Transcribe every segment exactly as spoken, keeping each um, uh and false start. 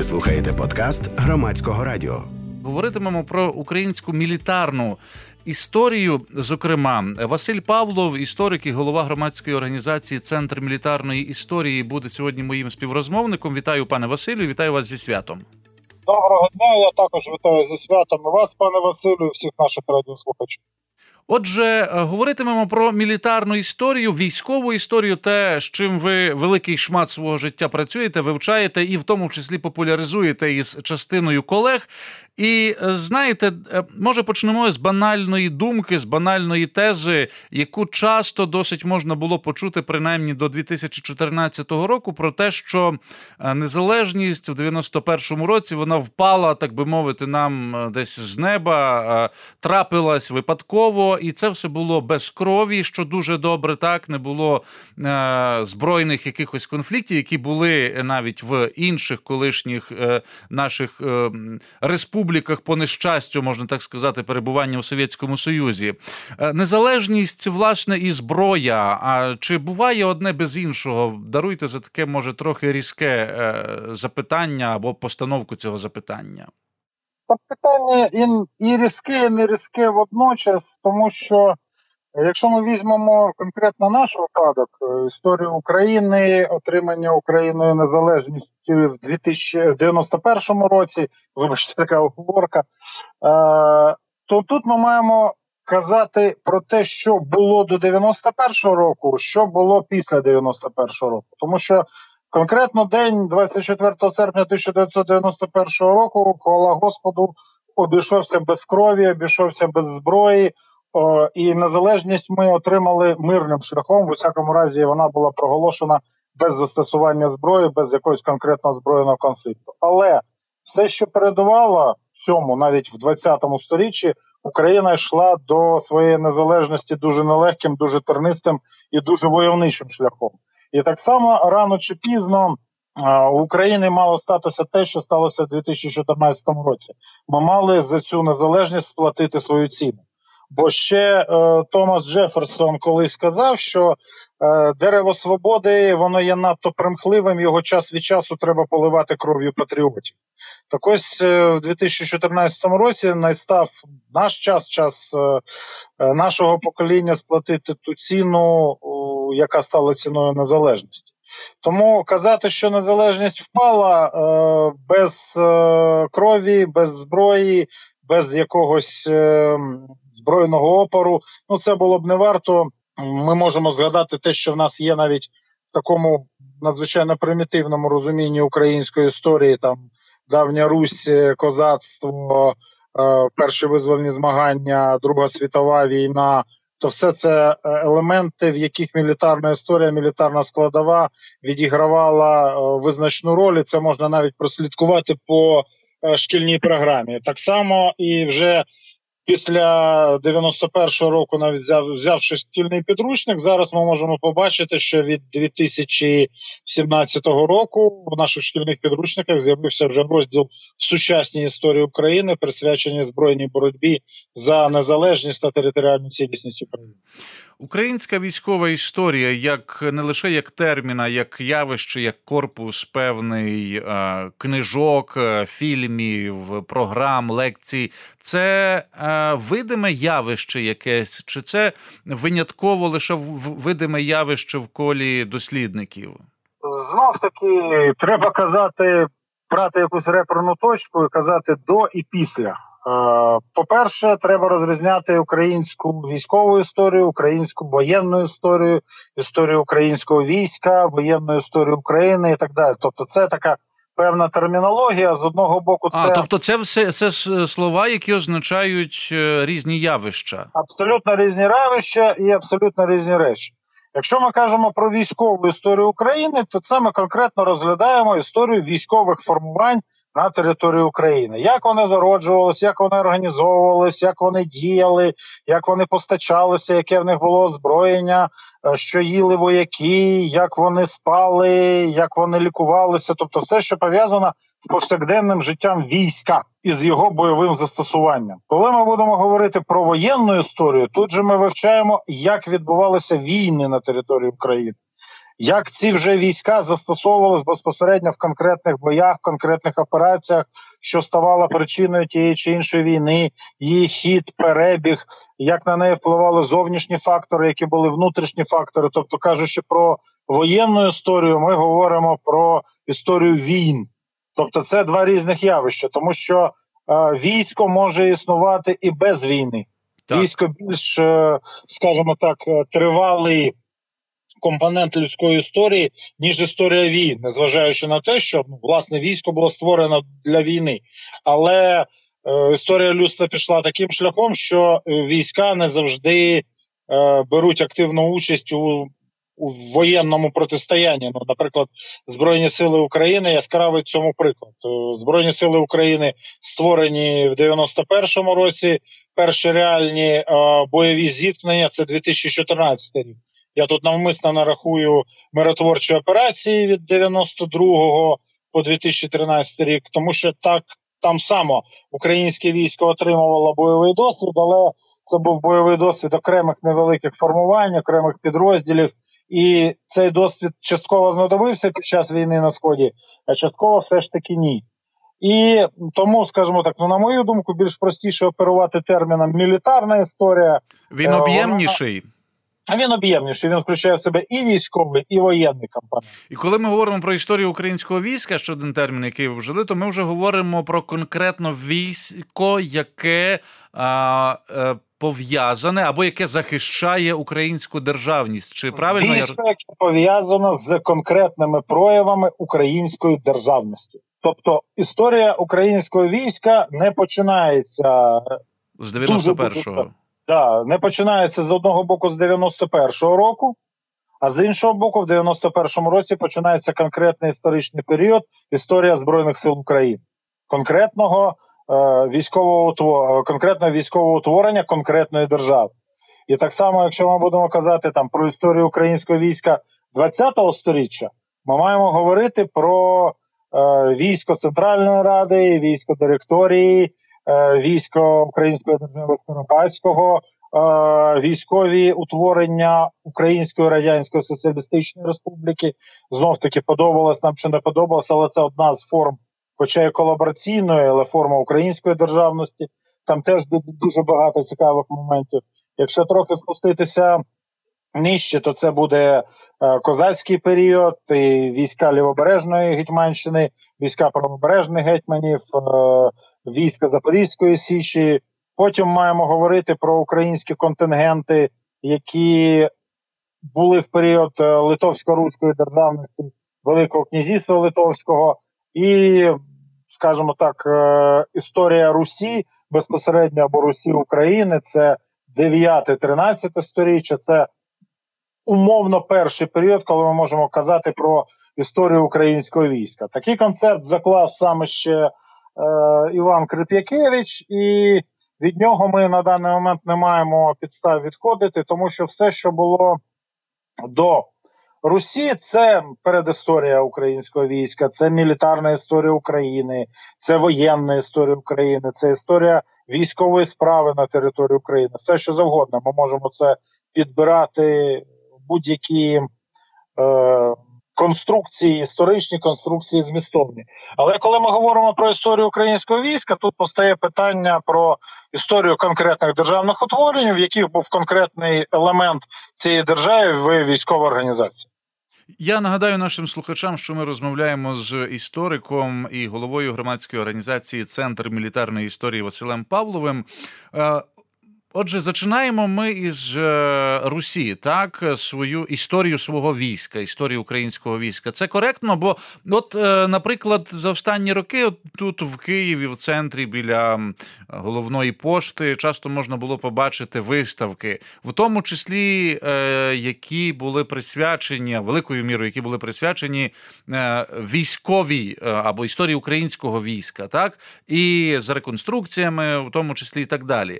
Ви слухаєте подкаст Громадського радіо. Говоритимемо про українську мілітарну історію. Зокрема, Василь Павлов, історик і голова громадської організації «Центр мілітарної історії», буде сьогодні моїм співрозмовником. Вітаю, пане Василю, вітаю вас зі святом. Доброго дня, я також вітаю зі святом і вас, пане Василю, і всіх наших радіослухачів. Отже, говоритимемо про мілітарну історію, військову історію, те, з чим ви великий шмат свого життя працюєте, вивчаєте і в тому числі популяризуєте із частиною колег. І, знаєте, може почнемо з банальної думки, з банальної тези, яку часто досить можна було почути, принаймні до дві тисячі чотирнадцятого року, про те, що незалежність в дев'яносто першому році, вона впала, так би мовити, нам десь з неба, трапилась випадково, і це все було без крові, що дуже добре, так, не було е, збройних якихось конфліктів, які були навіть в інших колишніх е, наших е, республіках, по нещастю, можна так сказати, перебування у Совєтському Союзі. Незалежність, власне, і зброя. А чи буває одне без іншого? Даруйте за таке, може, трохи різке запитання або постановку цього запитання. Та питання і, і різке, і не різке водночас, тому що, якщо ми візьмемо конкретно наш випадок, історію України, отримання Україною незалежності в дві тисячі дев'яносто першому році, вибачте, така оговорка, то тут ми маємо казати про те, що було до дев'яносто першого року, що було після дев'яносто першого року. Тому що конкретно день двадцять четвертого серпня тисяча дев'ятсот дев'яносто першого року, хвала Господу, обійшовся без крові, обійшовся без зброї, О, і незалежність ми отримали мирним шляхом. В усякому разі, вона була проголошена без застосування зброї, без якогось конкретного збройного конфлікту. Але все, що передувало цьому, навіть в двадцятому сторіччі, Україна йшла до своєї незалежності дуже нелегким, дуже тернистим і дуже войовничим шляхом. І так само рано чи пізно у України мало статися те, що сталося в дві тисячі чотирнадцятому році. Ми мали за цю незалежність сплатити свою ціну. Бо ще е, Томас Джефферсон колись сказав, що е, дерево свободи, воно є надто примхливим, його час від часу треба поливати кров'ю патріотів. Так ось е, в дві тисячі чотирнадцятому році настав наш час, час е, нашого покоління сплатити ту ціну, е, яка стала ціною незалежності. Тому казати, що незалежність впала е, без е, крові, без зброї, без якогось е, збройного опору, ну це було б не варто. Ми можемо згадати те, що в нас є навіть в такому надзвичайно примітивному розумінні української історії, там давня Русь, козацтво, е, перші визвольні змагання, Друга світова війна, то все це елементи, в яких мілітарна історія, мілітарна складова відігравала е, визначну роль, і це можна навіть прослідкувати по е, шкільній програмі. Так само і вже після дев'яносто першого року, навіть взяв, взявши шкільний підручник, зараз ми можемо побачити, що від дві тисячі сімнадцятого року в наших шкільних підручниках з'явився вже розділ «Сучасні історії України», присвячені збройній боротьбі за незалежність та територіальну цілісність України. Українська військова історія, як не лише як термін, а як явище, як корпус певний е, книжок, е, фільмів, програм, лекцій, це е, видиме явище якесь, чи це винятково лише видиме явище в колі дослідників? Знов-таки треба казати, брати якусь реперну точку і казати до і після. По-перше, треба розрізняти українську військову історію, українську воєнну історію, історію українського війська, воєнну історію України і так далі. Тобто це така певна термінологія, з одного боку це... А, тобто це все це слова, які означають різні явища? Абсолютно різні явища і абсолютно різні речі. Якщо ми кажемо про військову історію України, то це ми конкретно розглядаємо історію військових формувань на території України. Як вони зароджувалися, як вони організовувалися, як вони діяли, як вони постачалися, яке в них було озброєння, що їли вояки, як вони спали, як вони лікувалися. Тобто все, що пов'язано з повсякденним життям війська і з його бойовим застосуванням. Коли ми будемо говорити про воєнну історію, тут же ми вивчаємо, як відбувалися війни на території України. як ці вже війська застосовувались безпосередньо в конкретних боях, конкретних операціях, що ставало причиною тієї чи іншої війни, її хід, перебіг, як на неї впливали зовнішні фактори, які були внутрішні фактори. Тобто, кажучи про воєнну історію, ми говоримо про історію війн. Тобто це два різних явища, тому що е, військо може існувати і без війни. Так. Військо більш, е, скажімо так, тривалий компонент людської історії, ніж історія війн, незважаючи на те, що, ну, власне, військо було створено для війни. Але е, історія людства пішла таким шляхом, що війська не завжди е, беруть активну участь у, у воєнному протистоянні. Ну, наприклад, Збройні сили України, яскравий цьому приклад. Збройні сили України створені в дев'яносто першому році, перші реальні е, бойові зіткнення – це дві тисячі чотирнадцятий рік. Я тут навмисно нарахую миротворчі операції від дев'яносто другого по дві тисячі тринадцятий рік, тому що так, там само українське військо отримувало бойовий досвід, але це був бойовий досвід окремих невеликих формувань, окремих підрозділів, і цей досвід частково знадобився під час війни на Сході, а частково все ж таки ні. І тому, скажімо так, ну, на мою думку, більш простіше оперувати терміном «мілітарна історія». Він об'ємніший. Вона... А він об'ємніший, він включає в себе і військовий, і воєнний компонент. І коли ми говоримо про історію українського війська, ще один термін, який ви вжили, то ми вже говоримо про конкретно військо, яке а, а, пов'язане або яке захищає українську державність. Чи правильно військо, яке пов'язано з конкретними проявами української державності. Тобто історія українського війська не починається з дев'яносто першого. Да, не починається з одного боку з дев'яносто першого року, а з іншого боку в дев'яносто першому році починається конкретний історичний період, історія Збройних сил України. Конкретного е, військового, конкретного військового утворення конкретної держави. І так само, якщо ми будемо казати там про історію українського війська ХХ сторіччя, ми маємо говорити про е, військо Центральної Ради, військо директорії, військо Української держави Скоропадського, військові утворення Української Радянської Соціалістичної Республіки. Знов-таки, подобалось нам чи не подобалось, але це одна з форм, хоча й колабораційної, але форма української державності. Там теж дуже багато цікавих моментів. Якщо трохи спуститися нижче, то це буде козацький період, і війська Лівобережної Гетьманщини, війська правобережних гетьманів, війська Запорізької Січі. Потім маємо говорити про українські контингенти, які були в період Литовсько-Руської державності, Великого князівства Литовського. І, скажімо так, історія Русі, безпосередньо або Русі України, це дев'яте-тринадцяте сторіччя, це умовно перший період, коли ми можемо казати про історію українського війська. Такий концепт заклав саме ще е, Іван Крип'якевич, і від нього ми на даний момент не маємо підстав відходити, тому що все, що було до Русі, це передісторія українського війська, це мілітарна історія України, це воєнна історія України, це історія військової справи на території України. Все, що завгодно. Ми можемо це підбирати будь-які е, конструкції, історичні конструкції змістовні. Але коли ми говоримо про історію українського війська, тут постає питання про історію конкретних державних утворень, в яких був конкретний елемент цієї держави в військовій організації. Я нагадаю нашим слухачам, що ми розмовляємо з істориком і головою громадської організації «Центр мілітарної історії» Василем Павловим. Отже, зачинаємо ми із Русі, так, свою історію свого війська, історію українського війська. Це коректно, бо, от, наприклад, за останні роки от тут в Києві, в центрі, біля головної пошти, часто можна було побачити виставки, в тому числі, які були присвячені, великою мірою, які були присвячені військовій або історії українського війська, так, і з реконструкціями, в тому числі, і так далі.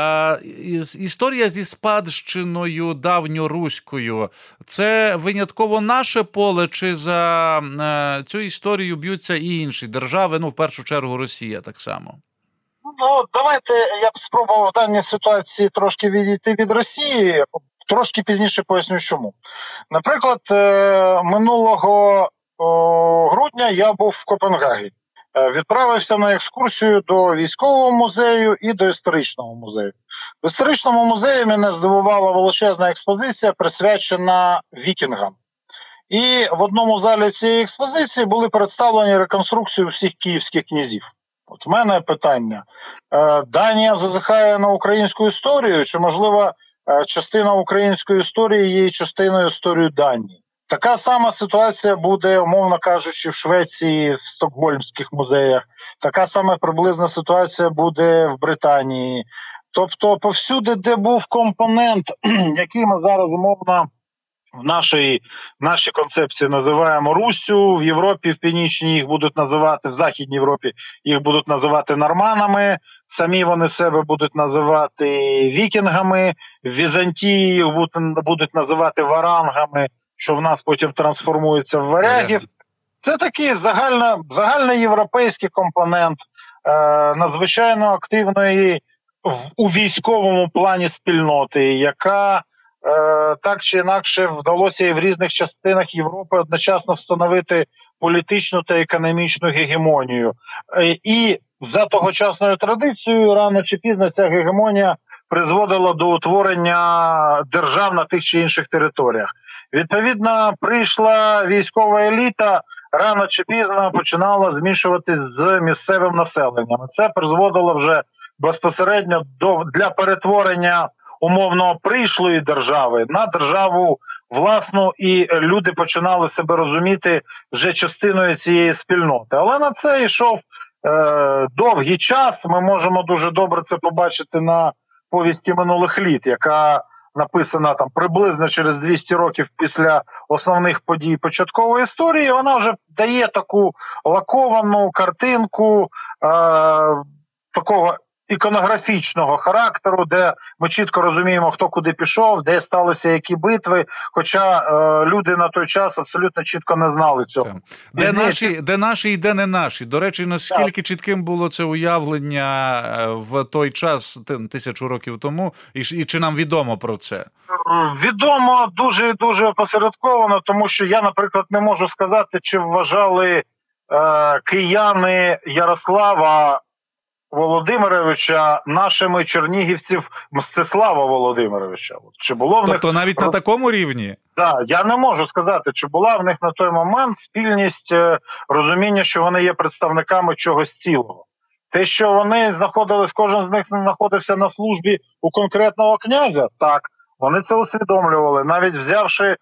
Історія зі спадщиною давньоруською – це винятково наше поле, чи за е, цю історію б'ються і інші держави, ну, в першу чергу, Росія так само? Ну, давайте я б спробував в даній ситуації трошки відійти від Росії, Трошки пізніше поясню, чому. Наприклад, минулого грудня я був в Копенгагені. Відправився на екскурсію до військового музею і до історичного музею. В історичному музеї мене здивувала величезна експозиція, присвячена вікінгам. І в одному залі цієї експозиції були представлені реконструкції всіх київських князів. От в мене питання. Данія зазихає на українську історію, чи, можливо, частина української історії є частиною історії Данії? Така сама ситуація буде, умовно кажучи, в Швеції, в стокгольмських музеях. Така сама приблизна ситуація буде в Британії. Тобто, повсюди, де був компонент, який ми зараз умовно в нашій, в нашій концепції називаємо Руссю, в Європі, в Північній їх будуть називати, в Західній Європі їх будуть називати норманами, самі вони себе будуть називати вікінгами, в Візантії їх будуть, будуть називати варангами, що в нас потім трансформується в варягів. Це такий загально, загальноєвропейський компонент е, надзвичайно активної в, у військовому плані спільноти, яка е, так чи інакше вдалося і в різних частинах Європи одночасно встановити політичну та економічну гегемонію. Е, і за тогочасною традицією рано чи пізно ця гегемонія призводила до утворення держав на тих чи інших територіях. Відповідно, прийшла військова еліта, рано чи пізно починала змішуватись з місцевим населенням. Це призводило вже безпосередньо до, для перетворення умовно прийшлої держави на державу власну, і люди починали себе розуміти вже частиною цієї спільноти. Але на це йшов е, довгий час. Ми можемо дуже добре це побачити на повісті минулих літ, яка написана там приблизно через двісті років після основних подій початкової історії. Вона вже дає таку лаковану картинку е, такого іконографічного характеру, де ми чітко розуміємо, хто куди пішов, де сталися які битви, хоча е, люди на той час абсолютно чітко не знали цього. Де Пізніше... наші, де наші і де не наші. До речі, наскільки так. чітким було це уявлення в той час, тисячу років тому, і, і чи нам відомо про це? Відомо дуже-дуже опосередковано, тому що я, наприклад, не можу сказати, чи вважали е, кияни Ярослава Володимировича нашими чернігівців Мстислава Володимировича. Чи було в них... Тобто навіть на такому рівні? Так, да, я не можу сказати, чи була в них на той момент спільність, розуміння, що вони є представниками чогось цілого. Те, що вони знаходились, кожен з них знаходився на службі у конкретного князя, так, вони це усвідомлювали, навіть взявши е,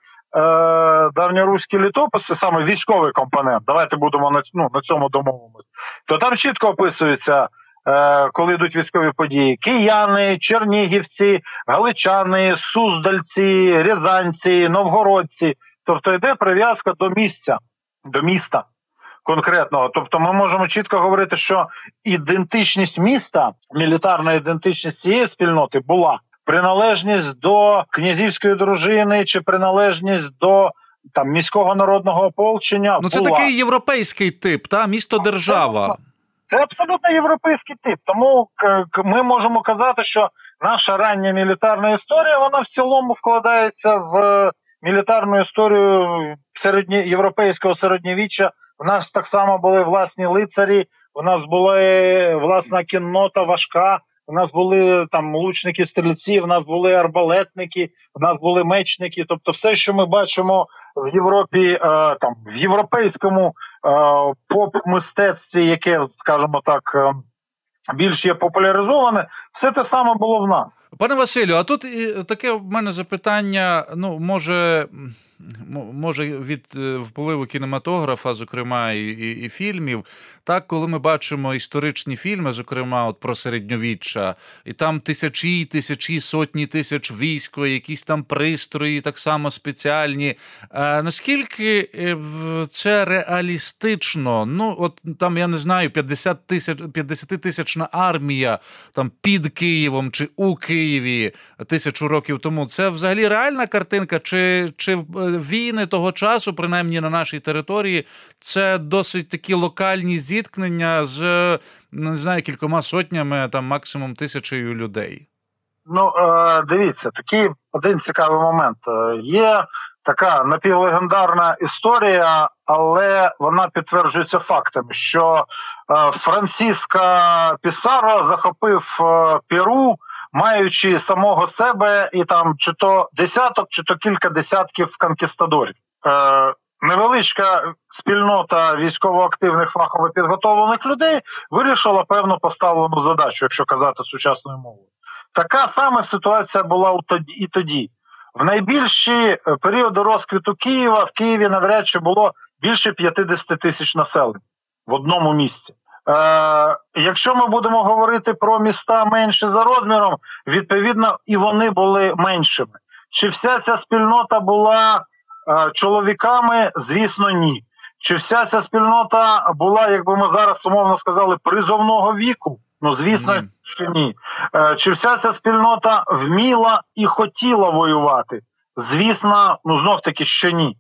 давньоруські літописи, саме військовий компонент, давайте будемо на, ну, на цьому домовимось, то там чітко описується, коли йдуть військові події: кияни, чернігівці, галичани, суздальці, рязанці, новгородці. Тобто йде прив'язка до місця, до міста конкретного. Тобто ми можемо чітко говорити, що ідентичність міста, мілітарна ідентичність цієї спільноти була. Приналежність до князівської дружини чи приналежність до там міського народного ополчення. Ну це була. Такий європейський тип, та місто-держава. Це абсолютно європейський тип, тому ми можемо казати, що наша рання мілітарна історія, вона в цілому вкладається в мілітарну історію середні, європейського середньовіччя. У нас так само були власні лицарі, у нас була власна кіннота важка, у нас були там лучники-стрільці, у нас були арбалетники, у нас були мечники. Тобто все, що ми бачимо в Європі, е, там в європейському е, поп-мистецтві, яке, скажімо так, е, більш є популяризоване, все те саме було в нас. Пане Василю, а тут таке в мене запитання, ну, може... може від впливу кінематографа, зокрема, і, і, і фільмів, так, коли ми бачимо історичні фільми, зокрема, от про середньовіччя, і там тисячі, тисячі, сотні тисяч військ, якісь там пристрої, так само спеціальні. А наскільки це реалістично? Ну, от там, я не знаю, п'ятдесят тисяч, п'ятдесятитисячна армія там під Києвом чи у Києві тисячу років тому. Це взагалі реальна картинка? Чи, чи війни того часу, принаймні на нашій території, це досить такі локальні зіткнення з, не знаю, кількома сотнями, там максимум тисячею людей? Ну, е, дивіться, такий один цікавий момент. Є така напівлегендарна історія, але вона підтверджується фактами, що е, Франсіско Пісаро захопив е, Перу, маючи самого себе і там чи то десяток, чи то кілька десятків конкістадорів. Е, невеличка спільнота військово-активних фахово підготовлених людей вирішила певну поставлену задачу, якщо казати сучасною мовою. Така сама ситуація була і тоді. В найбільші періоди розквіту Києва в Києві навряд чи було більше п'ятдесят тисяч населення в одному місці. Е, якщо ми будемо говорити про міста менші за розміром, відповідно і вони були меншими. Чи вся ця спільнота була е, чоловіками? Звісно, ні. Чи вся ця спільнота була, як би ми зараз умовно сказали, призовного віку? Ну, звісно, mm. що ні. Е, чи вся ця спільнота вміла і хотіла воювати? Звісно, ну знов-таки, що ні.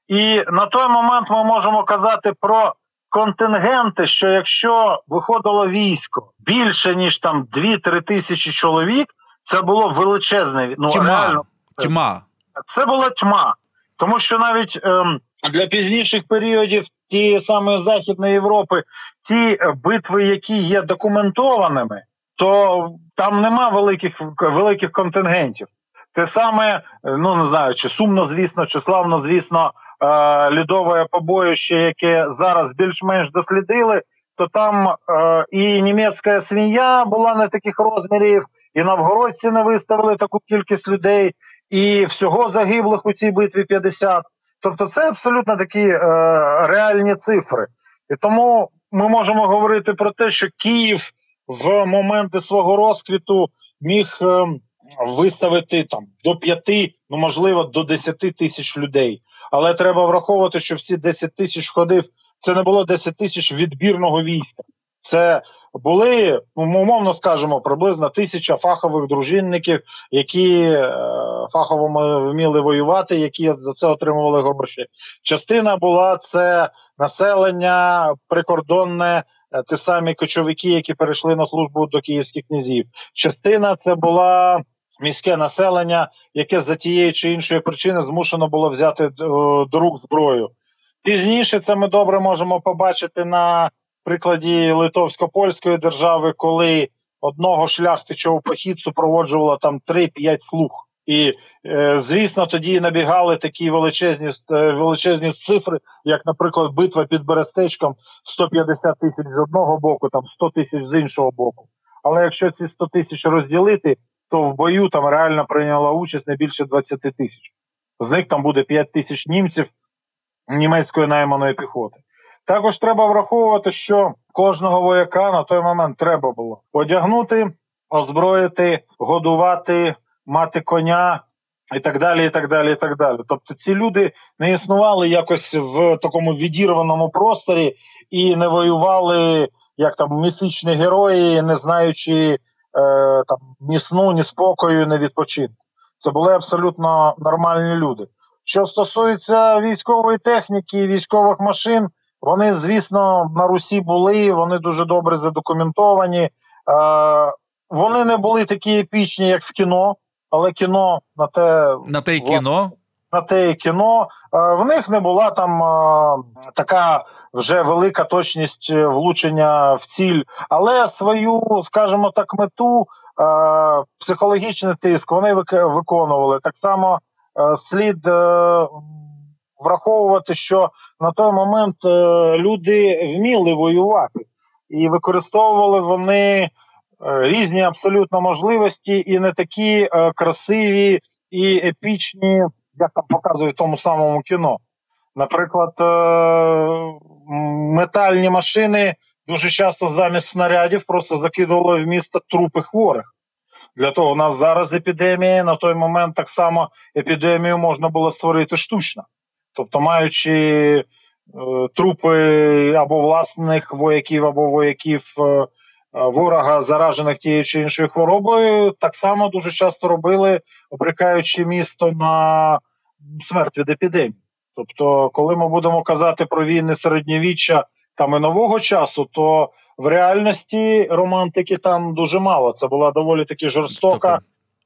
І на той момент ми можемо казати про контингенти, що якщо виходило військо більше, ніж там дві-три тисячі чоловік, це було величезне. Ну, тьма. реально, це, тьма. Це була тьма. Тому що навіть ем, для пізніших періодів тієї самої Західної Європи, ті битви, які є документованими, то там нема великих, великих контингентів. Те саме, ну не знаю, чи сумно, звісно, чи славно, звісно, е, льодове побоїще, яке зараз більш-менш дослідили, то там е, і німецька свинья була не таких розмірів, і новгородці не виставили таку кількість людей, і всього загиблих у цій битві п'ятдесят. Тобто це абсолютно такі е, реальні цифри. І тому ми можемо говорити про те, що Київ в моменти свого розквіту міг е, виставити там до п'яти, ну можливо до десяти тисяч людей. Але треба враховувати, що в ці десять тисяч входив, це не було десять тисяч відбірного війська. Це були, ну, умовно скажемо, приблизно тисяча фахових дружинників, які е, фахово вміли воювати, які за це отримували гроші. Частина була це населення прикордонне, е, ті самі кочовики, які перейшли на службу до київських князів. Частина це була міське населення, яке за тієї чи іншої причини змушено було взяти е, до рук зброю. Пізніше це ми добре можемо побачити на прикладі Литовсько-Польської держави, коли одного шляхтича у похід супроводжувало там три-п'ять слуг. І, е, звісно, тоді набігали такі величезні, величезні цифри, як, наприклад, битва під Берестечком, сто п'ятдесят тисяч з одного боку, там сто тисяч з іншого боку. Але якщо ці сто тисяч розділити, то в бою там реально прийняла участь не більше двадцять тисяч. З них там буде п'ять тисяч німців німецької найманої піхоти. Також треба враховувати, що кожного вояка на той момент треба було одягнути, озброїти, годувати, мати коня і так далі, і так далі, і так далі. Тобто ці люди не існували якось в такому відірваному просторі і не воювали, як там, міфічні герої, не знаючи е, там, ні сну, ні спокою, ні відпочинку. Це були абсолютно нормальні люди. Що стосується військової техніки, військових машин, вони, звісно, на Русі були, вони дуже добре задокументовані. Е, вони не були такі епічні, як в кіно, але кіно на те... На те й кіно? На те й кіно. Е, в них не була там е, така вже велика точність влучення в ціль, але свою, скажімо так, мету, е, психологічний тиск вони виконували. Так само е, слід... Е, враховувати, що на той момент е, люди вміли воювати і використовували вони е, різні абсолютно можливості і не такі е, красиві і епічні, як там показує в тому самому кіно. Наприклад, е, метальні машини дуже часто замість снарядів просто закидували в місто трупи хворих. Для того у нас зараз епідемія, на той момент так само епідемію можна було створити штучно. Тобто, маючи е, трупи або власних вояків, або вояків е, ворога, заражених тією чи іншою хворобою, так само дуже часто робили, обрікаючи місто на смерть від епідемії. Тобто, коли ми будемо казати про війни середньовіччя там і нового часу, то в реальності романтики там дуже мало. Це була доволі таки жорстока,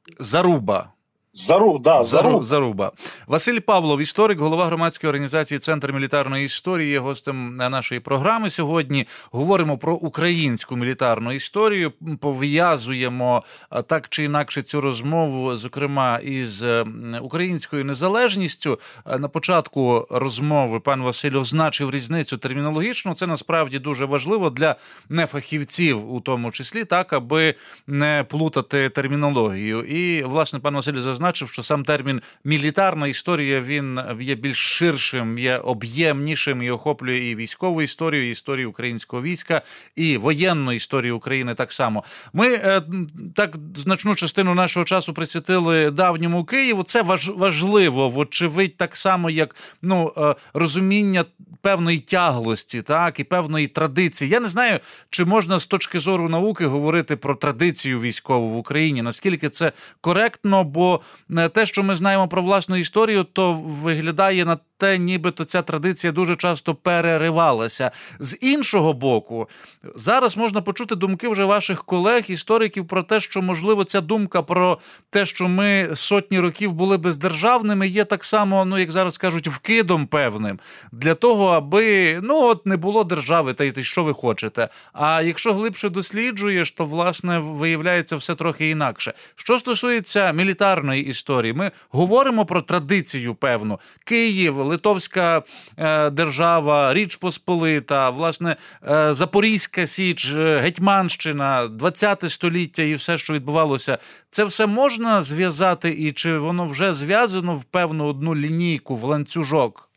Заруба. Зару, да, зару. Заруба. Василь Павлов, історик, голова громадської організації «Центр мілітарної історії», є гостем нашої програми сьогодні. Говоримо про українську мілітарну історію, пов'язуємо так чи інакше цю розмову, зокрема, із українською незалежністю. На початку розмови пан Василь означив різницю термінологічну. Це насправді дуже важливо для нефахівців у тому числі, так, аби не плутати термінологію. І, власне, пан Василь зазначив, що сам термін «мілітарна історія» він є більш ширшим, є об'ємнішим і охоплює і військову історію, і історію українського війська, і воєнну історію України так само. Ми е, так значну частину нашого часу присвятили давньому Києву. Це важ, важливо, вочевидь, так само, як ну, е, розуміння певної тяглості, так, і певної традиції. Я не знаю, чи можна з точки зору науки говорити про традицію військову в Україні, наскільки це коректно, бо те, що ми знаємо про власну історію, то виглядає на те, нібито ця традиція дуже часто переривалася. З іншого боку, зараз можна почути думки вже ваших колег, істориків, про те, що, можливо, ця думка про те, що ми сотні років були бездержавними, є так само, ну, як зараз кажуть, вкидом певним. Для того, аби, ну, от не було держави, та й ти що ви хочете. А якщо глибше досліджуєш, то, власне, виявляється все трохи інакше. Що стосується мілітарної історії, ми говоримо про традицію певну. Київ, Литовська е, держава, Річ Посполита, власне, е, Запорізька Січ, Гетьманщина, ХХ століття і все, що відбувалося. Це все можна зв'язати і чи воно вже зв'язано в певну одну лінійку, в ланцюжок?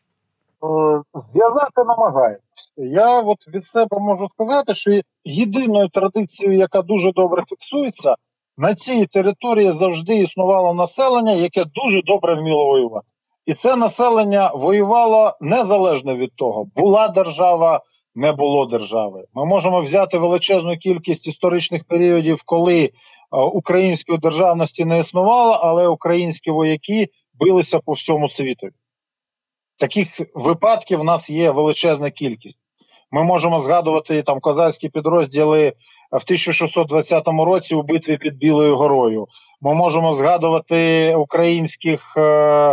Зв'язати намагаємось. Я от від себе можу сказати, що єдиною традицією, яка дуже добре фіксується, на цій території завжди існувало населення, яке дуже добре вміло воювати. І це населення воювало незалежно від того, була держава, не було держави. Ми можемо взяти величезну кількість історичних періодів, коли української державності не існувало, але українські вояки билися по всьому світу. Таких випадків в нас є величезна кількість. Ми можемо згадувати там козацькі підрозділи в тисяча шістсот двадцятому році у битві під Білою горою. Ми можемо згадувати українських е-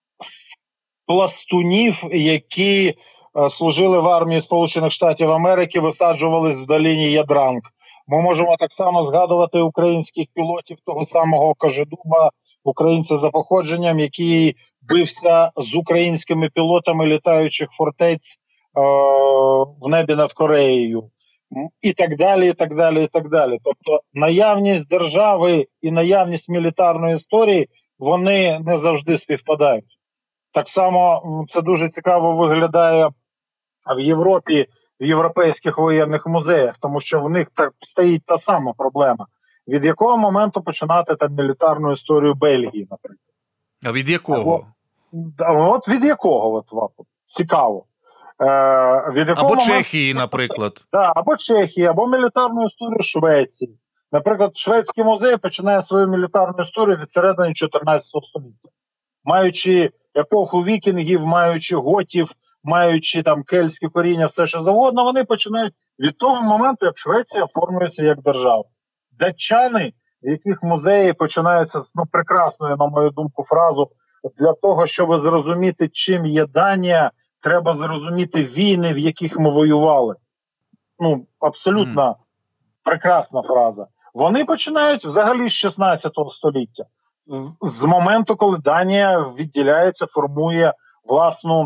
пластунів, які е- служили в армії Сполучених Штатів Америки, висаджувались в долині Ядранг. Ми можемо так само згадувати українських пілотів того самого Кожедуба, українця за походженням, який бився з українськими пілотами літаючих фортець е- в небі над Кореєю. І так далі, і так далі, і так далі. Тобто наявність держави і наявність мілітарної історії, вони не завжди співпадають. Так само це дуже цікаво виглядає в Європі, в європейських воєнних музеях, тому що в них так стоїть та сама проблема. Від якого моменту починати там мілітарну історію Бельгії, наприклад? А від якого? Або, от від якого, от, от, цікаво. Е, від якого або моменту... Чехії, наприклад. Да, або Чехії, або мілітарну історію Швеції. Наприклад, Шведський музей починає свою мілітарну історію від середини чотирнадцятого століття. Маючи епоху вікінгів, маючи готів, маючи там кельтські коріння, все що завгодно, вони починають від того моменту, як Швеція оформлюється як держава. Датчани, в яких музеї починаються з ну, прекрасною, на мою думку, фразу, для того, щоб зрозуміти, чим є Данія, треба зрозуміти війни, в яких ми воювали. Ну, абсолютно mm. прекрасна фраза. Вони починають взагалі з шістнадцятого століття. З моменту, коли Данія відділяється, формує власну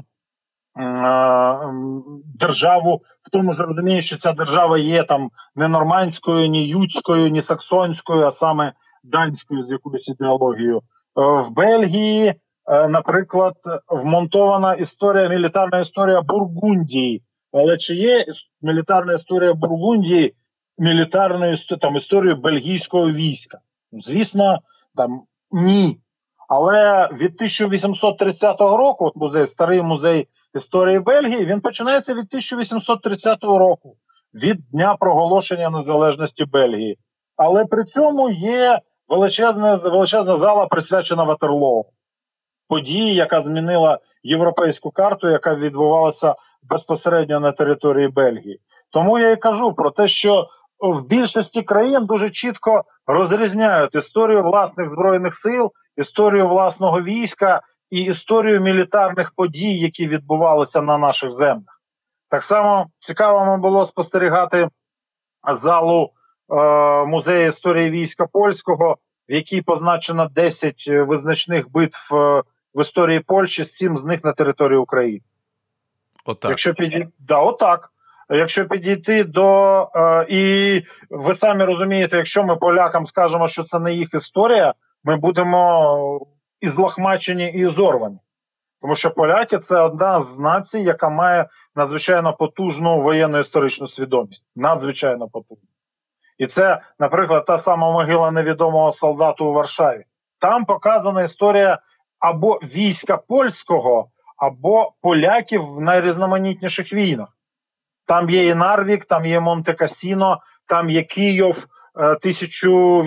е- державу, в тому ж розумінні, що ця держава є там не нормандською, ні ютською, ні саксонською, а саме данською з якоюсь ідеологією. Е- в Бельгії, е- наприклад, вмонтована історія, мілітарна історія Бургундії. Але чи є мілітарна історія Бургундії мілітарною там, історією бельгійського війська? Звісно, там ні. Але від тисяча вісімсот тридцятого року, от музей, старий музей історії Бельгії, він починається від тисяча вісімсот тридцятого року, від дня проголошення незалежності Бельгії. Але при цьому є величезна, величезна зала, присвячена Ватерлоо. Події, яка змінила європейську карту, яка відбувалася безпосередньо на території Бельгії. Тому я і кажу про те, що в більшості країн дуже чітко розрізняють історію власних збройних сил, історію власного війська і історію мілітарних подій, які відбувалися на наших землях. Так само цікаво було спостерігати залу е, музею історії війська польського, в якій позначено десять визначних битв е, в історії Польщі, сім з них на території України. Отак. Якщо підійти, да, отак. Якщо підійти до е, і ви самі розумієте, якщо ми полякам скажемо, що це не їх історія, ми будемо і злахмачені, і зорвані. Тому що поляки – це одна з націй, яка має надзвичайно потужну воєнно-історичну свідомість. Надзвичайно потужну. І це, наприклад, та сама могила невідомого солдату у Варшаві. Там показана історія або війська польського, або поляків в найрізноманітніших війнах. Там є і Нарвік, там є Монте-Касіно, там є Київ тисяча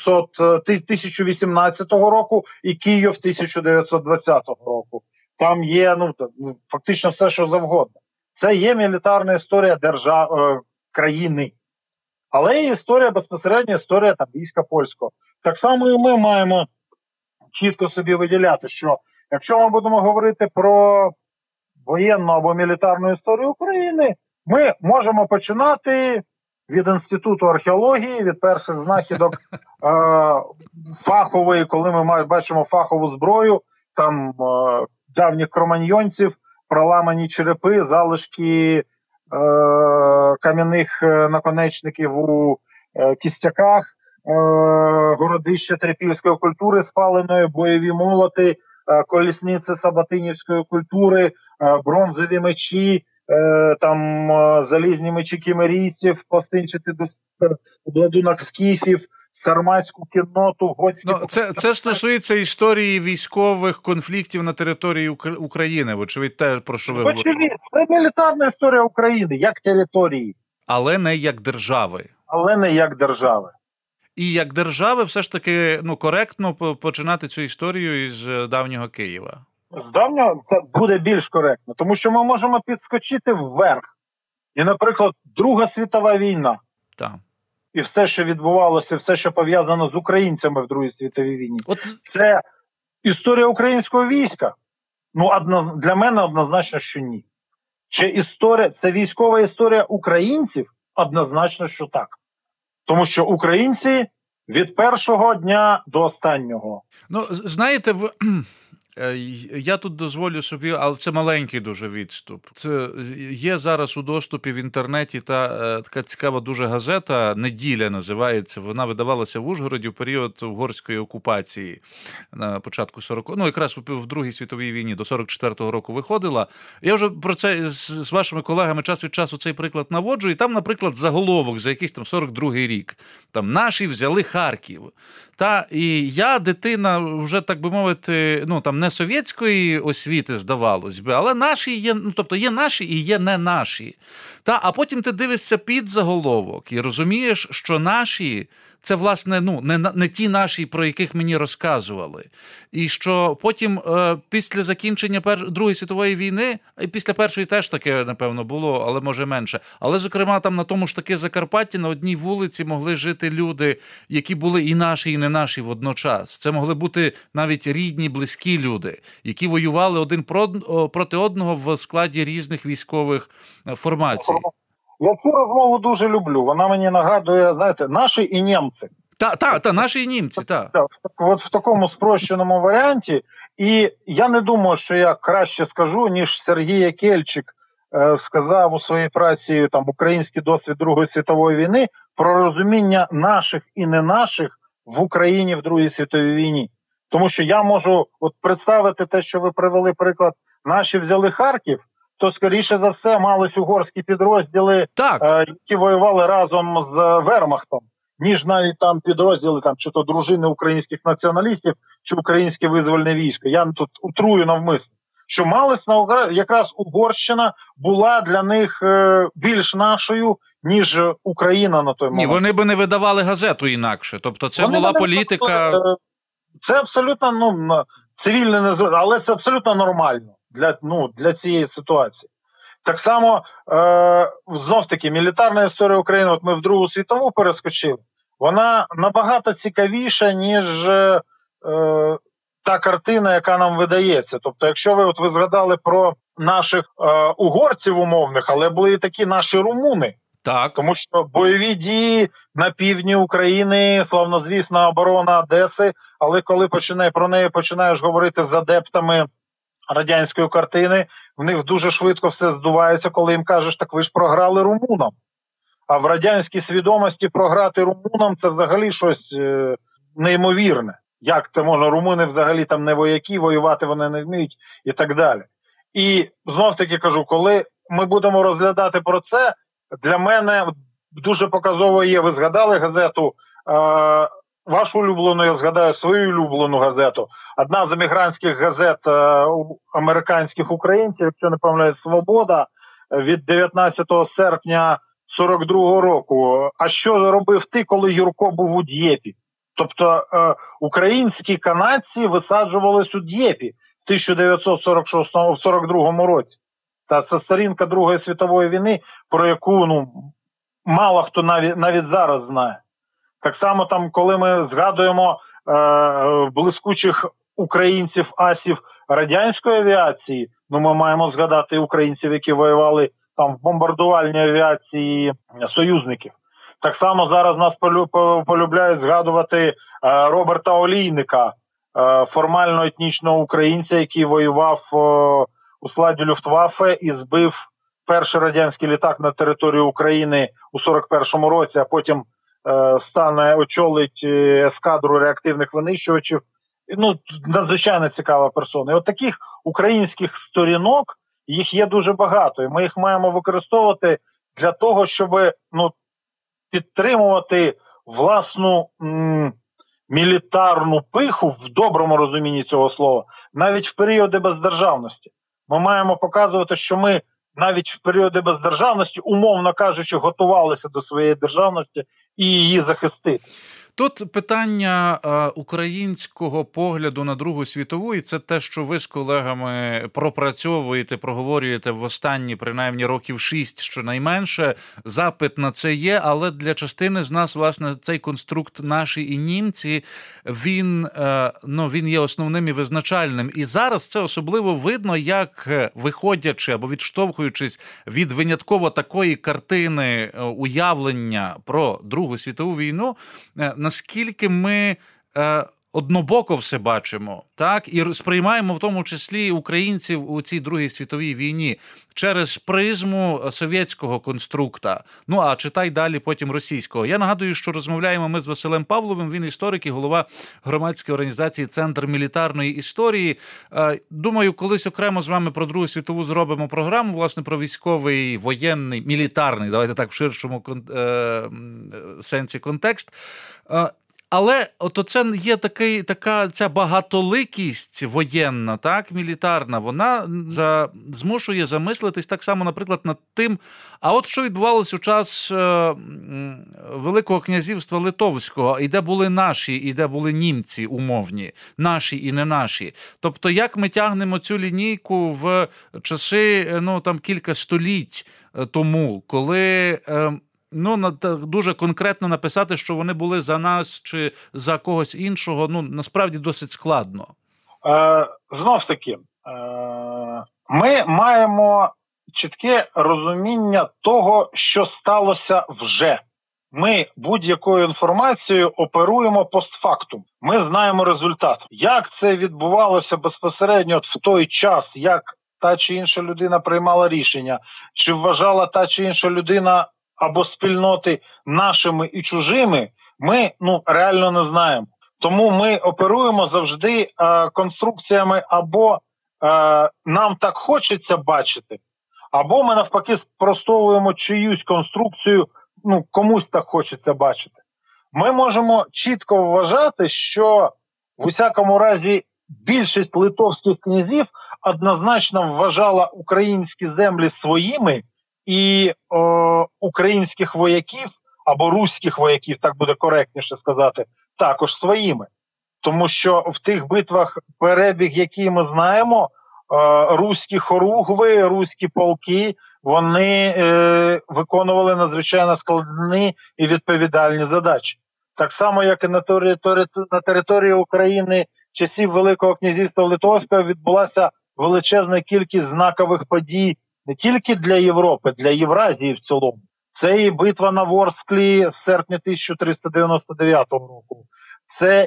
вісімнадцятого року і Київ тисяча дев'ятсот двадцятого року. Там є ну, фактично все, що завгодно. Це є мілітарна історія держави, країни. Але є історія, безпосередньо історія там, війська польського. Так само і ми маємо чітко собі виділяти, що якщо ми будемо говорити про воєнну або мілітарну історію України, ми можемо починати від Інституту археології, від перших знахідок е, фахової, коли ми бачимо фахову зброю, там е, давніх кроманьйонців, проламані черепи, залишки е, кам'яних наконечників у е, кістяках, е, городища трипільської культури спаленої, бойові молоти, е, колісниці сабатинівської культури, е, бронзові мечі, Е, там е, залізні мечі кімерійців, пластинчатий обладунок скіфів, сарматську кінноту, готські... Ну, це, це стосується історії військових конфліктів на території України, вочевидь, те, про що ви говорите. Це мілітарна історія України, як території. Але не як держави. Але не як держави. І як держави все ж таки ну, коректно починати цю історію із давнього Києва. З давнього це буде більш коректно, тому що ми можемо підскочити вверх. І, наприклад, Друга світова війна. Так. І все, що відбувалося, все, що пов'язано з українцями в Другій світовій війні. От це історія українського війська? Ну, одно, для мене однозначно, що ні. Чи історія, це військова історія українців? Однозначно, що так. Тому що українці від першого дня до останнього. Ну, знаєте, в... Я тут дозволю собі, але це маленький дуже відступ. Це є зараз у доступі в інтернеті та е, така цікава дуже газета «Неділя» називається. Вона видавалася в Ужгороді в період угорської окупації на початку сорокових, ну якраз в, в Другій світовій війні до сорок четвертого року виходила. Я вже про це з, з вашими колегами час від часу цей приклад наводжу, і там, наприклад, заголовок за якийсь там сорок другий рік. Там «Наші взяли Харків». Та, і я, дитина, вже, так би мовити, ну, там, не совєтської освіти, здавалось би, але наші є, ну, тобто є наші і є не наші. Та, а потім ти дивишся під заголовок і розумієш, що наші – це, власне, ну, не, не ті наші, про яких мені розказували. І що потім, е, після закінчення пер... Другої світової війни, і після Першої теж таке, напевно, було, але може менше. Але, зокрема, там на тому ж таки Закарпатті на одній вулиці могли жити люди, які були і наші, і не наші водночас. Це могли бути навіть рідні, близькі люди, які воювали один проти одного в складі різних військових формацій. Я цю розмову дуже люблю. Вона мені нагадує, знаєте, наші і німці. Так, та, та, наші і німці, так. Та, от в такому спрощеному варіанті. І я не думаю, що я краще скажу, ніж Сергій Кельчик е, сказав у своїй праці там «Український досвід Другої світової війни» про розуміння наших і не наших в Україні в Другій світовій війні. Тому що я можу от представити те, що ви привели приклад, наші взяли Харків, то, скоріше за все, мались угорські підрозділи, е, які воювали разом з Вермахтом, ніж навіть там підрозділи, там, чи то дружини українських націоналістів, чи українське визвольне військо. Я тут утрую навмисно. Що мались на якраз Угорщина була для них е, більш нашою, ніж Україна на той момент. Ні, вони би не видавали газету інакше. Тобто це вони була політика... Видавали, це абсолютно ну, цивільне, але це абсолютно нормально. Для, ну, для цієї ситуації. Так само, е, знов-таки, мілітарна історія України, от ми в Другу світову перескочили, вона набагато цікавіша, ніж е, та картина, яка нам видається. Тобто, якщо ви, от ви згадали про наших е, угорців умовних, але були і такі наші румуни. Так. Тому що бойові дії на півдні України, славнозвісна оборона Одеси, але коли починає, про неї починаєш говорити з адептами радянської картини, в них дуже швидко все здувається, коли їм кажеш, так ви ж програли румунам. А в радянській свідомості програти румунам – це взагалі щось е, неймовірне. Як це можна? Румуни взагалі там не вояки, воювати вони не вміють і так далі. І знов-таки кажу, коли ми будемо розглядати про це, для мене дуже показово є, ви згадали газету, е, вашу улюблену, я згадаю свою улюблену газету. Одна з емігрантських газет е, американських українців, якщо не помиляюсь, «Свобода», від дев'ятнадцятого серпня сорок другого року. А що робив ти, коли Юрко був у Д'єпі? Тобто е, українські канадці висаджувались у Д'єпі в тисяча дев'ятсот сорок другому році. Та це сторінка Другої світової війни, про яку ну, мало хто навіть, навіть зараз знає. Так само, там, коли ми згадуємо е, блискучих українців, асів радянської авіації, ну ми маємо згадати українців, які воювали там в бомбардувальній авіації союзників. Так само зараз нас полюбляють згадувати е, Роберта Олійника, е, формально етнічного українця, який воював е, у складі Люфтваффе і збив перший радянський літак на території України у сорок першому році, а потім е, стане очолить ескадру реактивних винищувачів. Ну, надзвичайно цікава персона. І от таких українських сторінок, їх є дуже багато, і ми їх маємо використовувати для того, щоб ну, підтримувати власну м, мілітарну пиху в доброму розумінні цього слова, навіть в періоди бездержавності. Ми маємо показувати, що ми навіть в періоди бездержавності, умовно кажучи, готувалися до своєї державності і її захистити. Тут питання е, українського погляду на Другу світову, і це те, що ви з колегами пропрацьовуєте, проговорюєте в останні, принаймні, років шість, щонайменше. Запит на це є, але для частини з нас, власне, цей конструкт «наші і німці», він, е, ну, він є основним і визначальним. І зараз це особливо видно, як, виходячи або відштовхуючись від винятково такої картини уявлення про Другу світову війну, е, наскільки ми е, однобоко все бачимо, так, і сприймаємо в тому числі українців у цій Другій світовій війні через призму совєтського конструкта. Ну, а читай далі потім російського. Я нагадую, що розмовляємо ми з Василем Павловим, він історик і голова громадської організації «Центр мілітарної історії». Е, думаю, колись окремо з вами про Другу світову зробимо програму, власне, про військовий, воєнний, мілітарний, давайте так, в ширшому кон- е, сенсі контекст. Е, Але от оце є такий, така ця багатоликість воєнна, так, мілітарна, вона за, змушує замислитись так само, наприклад, над тим, а от що відбувалося у час е, Великого князівства Литовського, і де були наші, і де були німці умовні, наші і не наші. Тобто, як ми тягнемо цю лінійку в часи, ну, там, кілька століть тому, коли... Е, Ну, дуже конкретно написати, що вони були за нас чи за когось іншого, ну, насправді досить складно. Е, знов таки, е, ми маємо чітке розуміння того, що сталося вже. Ми будь-якою інформацією оперуємо постфактум. Ми знаємо результат. Як це відбувалося безпосередньо в той час, як та чи інша людина приймала рішення, чи вважала та чи інша людина або спільноти нашими і чужими, ми ну, реально не знаємо. Тому ми оперуємо завжди е, конструкціями або е, нам так хочеться бачити, або ми навпаки спростовуємо чиюсь конструкцію, ну, комусь так хочеться бачити. Ми можемо чітко вважати, що в усякому разі більшість литовських князів однозначно вважала українські землі своїми, і о, українських вояків, або руських вояків, так буде коректніше сказати, також своїми. Тому що в тих битвах, перебіг, який ми знаємо, руські хоругви, руські полки, вони е, виконували надзвичайно складні і відповідальні задачі. Так само, як і на території, на території України часів Великого князівства Литовського відбулася величезна кількість знакових подій не тільки для Європи, для Євразії в цілому. Це і битва на Ворсклі в серпні тисяча триста дев'яносто дев'ятого року. Це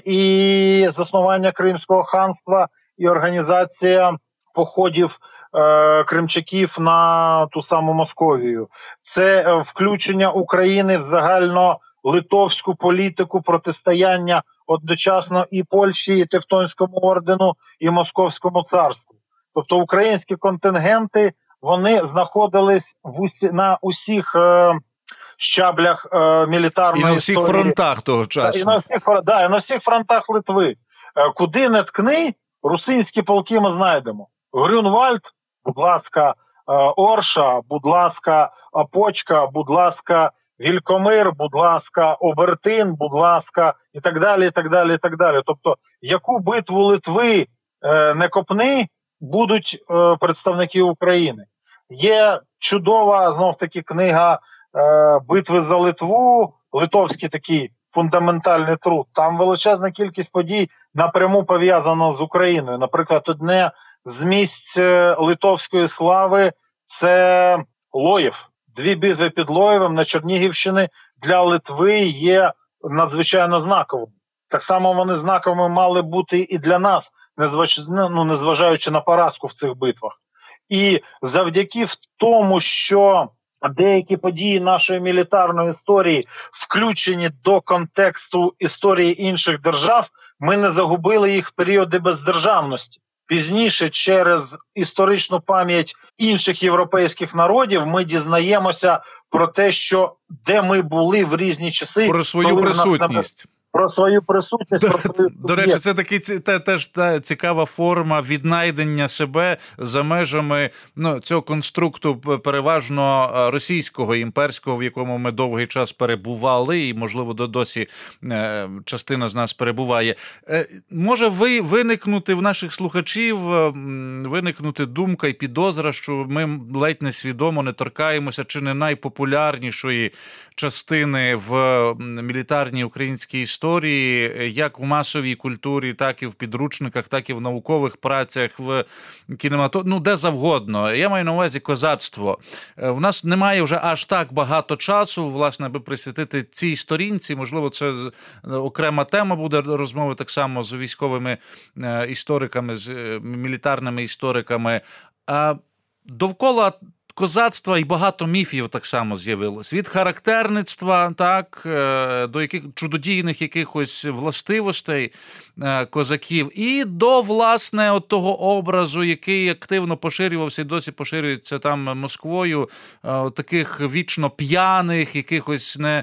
і заснування Кримського ханства, і організація походів е, кримчаків на ту саму Московію. Це е, включення України в загально-литовську політику протистояння одночасно і Польщі, і Тевтонському ордену, і Московському царству. Тобто українські контингенти, вони знаходились в усі, на усіх е, щаблях е, мілітарної історії. І на всіх історії. фронтах того часу. І на всіх, да, і на всіх фронтах Литви. Е, куди не ткни, русинські полки ми знайдемо. Грюнвальд, будь ласка, е, Орша, будь ласка, Опочка, будь ласка, Вількомир, будь ласка, Обертин, будь ласка, і так далі, і так далі, і так далі. Тобто, яку битву Литви е, не копни, будуть е, представники України. Є чудова, знов-таки, книга е, «Битви за Литву», литовський такий фундаментальний труд. Там величезна кількість подій напряму пов'язано з Україною. Наприклад, одне з місць литовської слави – це Лоєв. Дві битви під Лоєвом на Чернігівщині для Литви є надзвичайно знаковими. Так само вони знаковими мали бути і для нас, ну, незважаючи на поразку в цих битвах. І завдяки в тому, що деякі події нашої мілітарної історії включені до контексту історії інших держав, ми не загубили їх в періоди бездержавності. Пізніше, через історичну пам'ять інших європейських народів, ми дізнаємося про те, що де ми були в різні часи. Про свою присутність. Про свою присутність, про свою До речі, це такий теж та цікава форма віднайдення себе за межами ну, цього конструкту переважно російського, імперського, в якому ми довгий час перебували, і, можливо, досі частина з нас перебуває. Може ви виникнути в наших слухачів, виникнути думка і підозра, що ми ледь несвідомо не торкаємося чи не найпопулярнішої частини в мілітарній українській історії, як в масовій культурі, так і в підручниках, так і в наукових працях, в кінематографі, ну де завгодно. Я маю на увазі козацтво. В нас немає вже аж так багато часу, власне, аби присвятити цій сторінці. Можливо, це окрема тема буде розмови так само з військовими істориками, з мілітарними істориками. А довкола козацтва і багато міфів так само з'явилось. Від характерництва, так, до яких чудодійних якихось властивостей козаків, і до, власне, от того образу, який активно поширювався і досі поширюється там Москвою, таких вічно п'яних, якихось не,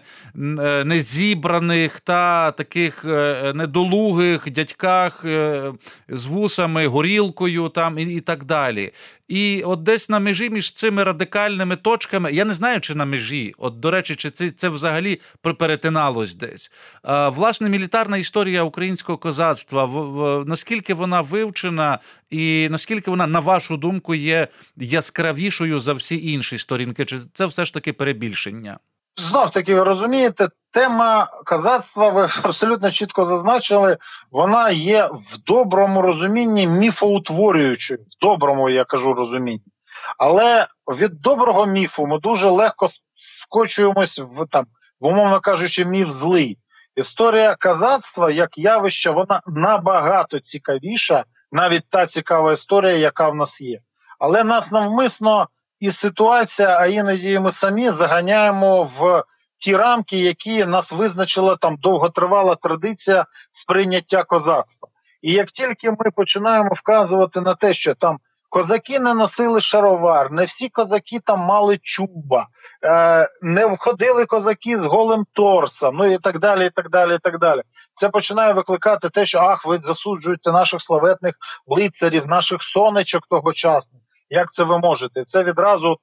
незібраних, та таких недолугих дядьках з вусами, горілкою там і, і так далі. І от десь на межі між цими радикальними точками, я не знаю, чи на межі, от, до речі, чи це, це взагалі перетиналось десь. А, власне, мілітарна історія українського козацтва, в, в, наскільки вона вивчена і наскільки вона, на вашу думку, є яскравішою за всі інші сторінки, чи це все ж таки перебільшення? Знов-таки, ви розумієте, тема козацтва, ви абсолютно чітко зазначили, вона є в доброму розумінні міфоутворюючою, в доброму, я кажу, розумінні. Але від доброго міфу ми дуже легко скочуємось в, там, в, умовно кажучи, міф злий. Історія козацтва, як явище, вона набагато цікавіша, навіть та цікава історія, яка в нас є. Але нас навмисно і ситуація, а іноді ми самі заганяємо в ті рамки, які нас визначила там довготривала традиція сприйняття козацтва. І як тільки ми починаємо вказувати на те, що там козаки не носили шаровар, не всі козаки там мали чуба, е, не входили козаки з голим торсом, ну і так далі, і так далі, і так далі. Це починає викликати те, що ах, ви засуджуєте наших славетних лицарів, наших сонечок тогочасних. Як це ви можете? Це відразу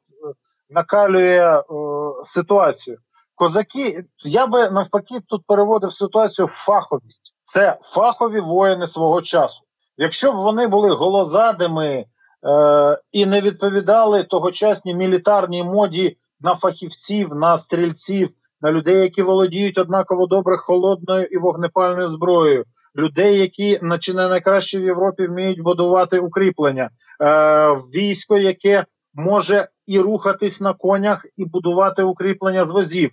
накалює е, ситуацію. Козаки, я би навпаки тут переводив ситуацію в фаховість. Це фахові воїни свого часу. Якщо б вони були голозадими, і не відповідали тогочасній мілітарній моді на фахівців, на стрільців, на людей, які володіють однаково добре холодною і вогнепальною зброєю, людей, які чи не найкраще в Європі вміють будувати укріплення, військо, яке може і рухатись на конях, і будувати укріплення з возів,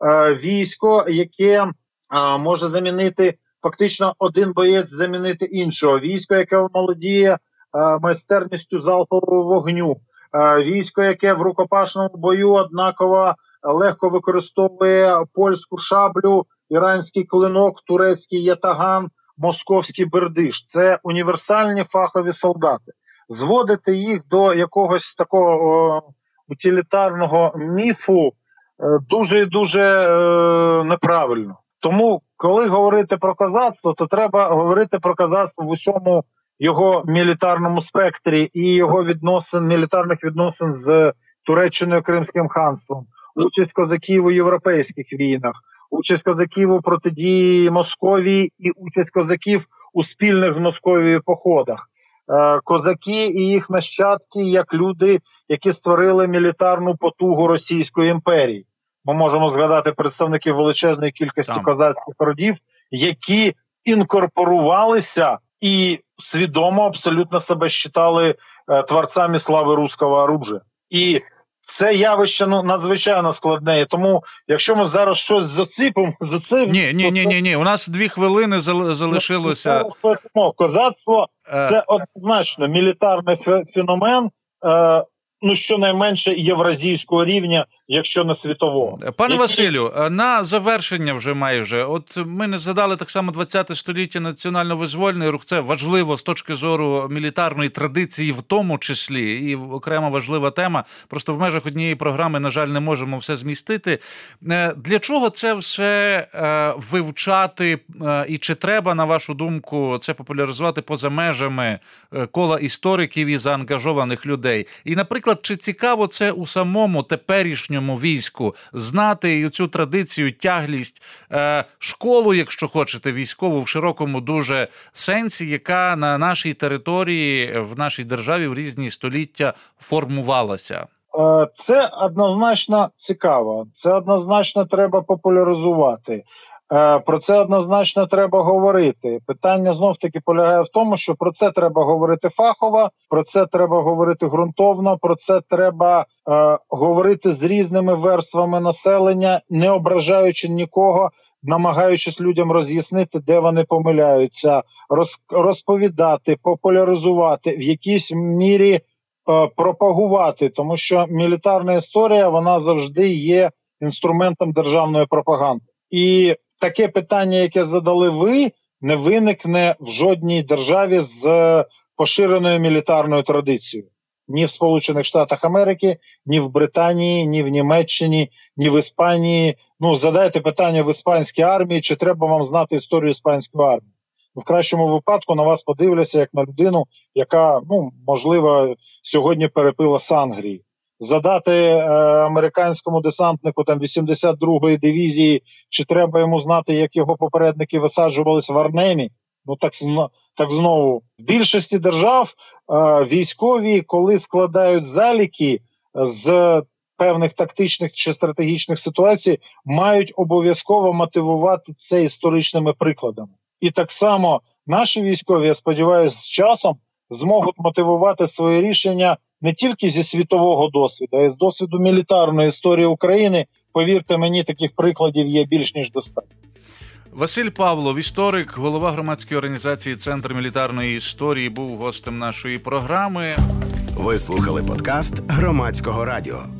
військо, яке може замінити, фактично один боєць замінити іншого, військо, яке володіє майстерністю залпового вогню, військо, яке в рукопашному бою однаково легко використовує польську шаблю, іранський клинок, турецький ятаган, московський бердиш. Це універсальні фахові солдати. Зводити їх до якогось такого о, утилітарного міфу дуже і дуже е, неправильно. Тому, коли говорити про козацтво, то треба говорити про козацтво в усьому його мілітарному спектрі і його відносин, мілітарних відносин з Туреччиною, Кримським ханством, участь козаків у європейських війнах, участь козаків у протидії Московії і участь козаків у спільних з Московією походах. Козаки і їх нащадки як люди, які створили мілітарну потугу Російської імперії. Ми можемо згадати представників величезної кількості Там. козацьких родів, які інкорпорувалися і свідомо абсолютно себе вважали творцями слави руського оружия. І це явище ну, надзвичайно складне. І тому, якщо ми зараз щось заціпимо, заціпимо... Ні, ні, ні, ні, ні. У нас дві хвилини залишилося. Козацтво – це однозначно мілітарний феномен, ну, щонайменше євразійського рівня, якщо не світового. Пане Які... Василю, на завершення вже майже. От ми не згадали так само двадцяте століття, національно-визвольний рух. Це важливо з точки зору мілітарної традиції в тому числі. І окрема важлива тема. Просто в межах однієї програми, на жаль, не можемо все змістити. Для чого це все вивчати? І чи треба, на вашу думку, це популяризувати поза межами кола істориків і заангажованих людей? І, наприклад, чи цікаво це у самому теперішньому війську знати і цю традицію, тяглість, е, школу, якщо хочете, військову в широкому дуже сенсі, яка на нашій території, в нашій державі в різні століття формувалася? Це однозначно цікаво. Це однозначно треба популяризувати. Про це однозначно треба говорити. Питання знов-таки полягає в тому, що про це треба говорити фахово, про це треба говорити ґрунтовно, про це треба е, говорити з різними верствами населення, не ображаючи нікого, намагаючись людям роз'яснити, де вони помиляються, роз, розповідати, популяризувати, в якійсь мірі е, пропагувати, тому що мілітарна історія, вона завжди є інструментом державної пропаганди. І таке питання, яке задали ви, не виникне в жодній державі з поширеною мілітарною традицією. Ні в Сполучених Штатах Америки, ні в Британії, ні в Німеччині, ні в Іспанії. Ну, задайте питання в іспанській армії, чи треба вам знати історію іспанської армії. В кращому випадку на вас подивляться як на людину, яка, ну, можливо, сьогодні перепила Сангрії. Задати е, американському десантнику там вісімдесят другої дивізії, чи треба йому знати, як його попередники висаджувались в Арнемі, ну так, так знову. В більшості держав е, військові, коли складають заліки з певних тактичних чи стратегічних ситуацій, мають обов'язково мотивувати це історичними прикладами. І так само наші військові, я сподіваюся, з часом зможуть мотивувати свої рішення не тільки зі світового досвіду, а й з досвіду мілітарної історії України. Повірте мені, таких прикладів є більш ніж достатньо. Василь Павлов, історик, голова громадської організації «Центр мілітарної історії», був гостем нашої програми. Ви слухали подкаст Громадського радіо.